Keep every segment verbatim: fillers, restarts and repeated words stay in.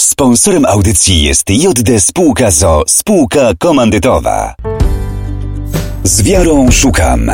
Sponsorem audycji jest J D Spółka z o o, spółka komandytowa. Z wiarą szukam.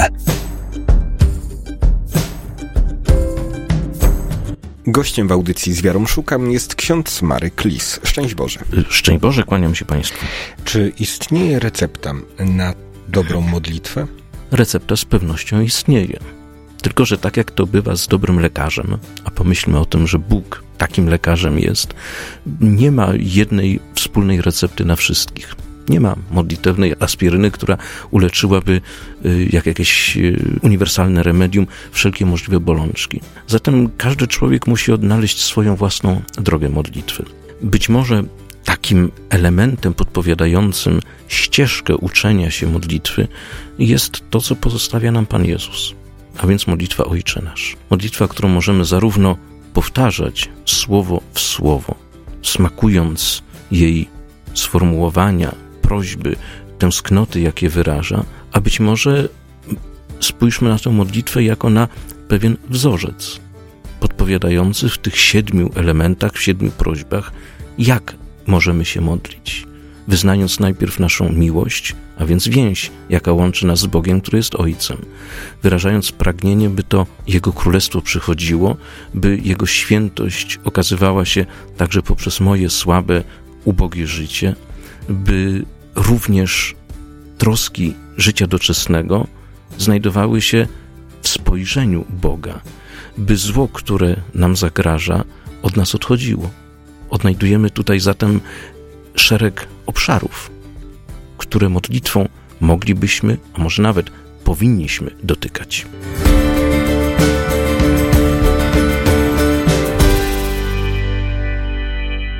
Gościem w audycji Z wiarą szukam jest ksiądz Marek Lis. Szczęść Boże. Szczęść Boże, kłaniam się Państwu. Czy istnieje recepta na dobrą modlitwę? Recepta z pewnością istnieje. Tylko że tak jak to bywa z dobrym lekarzem, a pomyślmy o tym, że Bóg takim lekarzem jest, nie ma jednej wspólnej recepty na wszystkich. Nie ma modlitewnej aspiryny, która uleczyłaby jak jakieś uniwersalne remedium wszelkie możliwe bolączki. Zatem każdy człowiek musi odnaleźć swoją własną drogę modlitwy. Być może takim elementem podpowiadającym ścieżkę uczenia się modlitwy jest to, co pozostawia nam Pan Jezus, a więc modlitwa Ojcze Nasz. Modlitwa, którą możemy zarówno powtarzać słowo w słowo, smakując jej sformułowania, prośby, tęsknoty, jakie wyraża, a być może spójrzmy na tę modlitwę jako na pewien wzorzec podpowiadający w tych siedmiu elementach, w siedmiu prośbach, jak możemy się modlić, wyznając najpierw naszą miłość, a więc więź, jaka łączy nas z Bogiem, który jest Ojcem, wyrażając pragnienie, by to Jego Królestwo przychodziło, by Jego świętość okazywała się także poprzez moje słabe, ubogie życie, by również troski życia doczesnego znajdowały się w spojrzeniu Boga, by zło, które nam zagraża, od nas odchodziło. Odnajdujemy tutaj zatem szereg obszarów, które modlitwą moglibyśmy, a może nawet powinniśmy dotykać.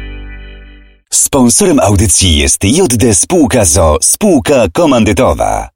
Sponsorem audycji jest J D Spółka z o o, spółka komandytowa.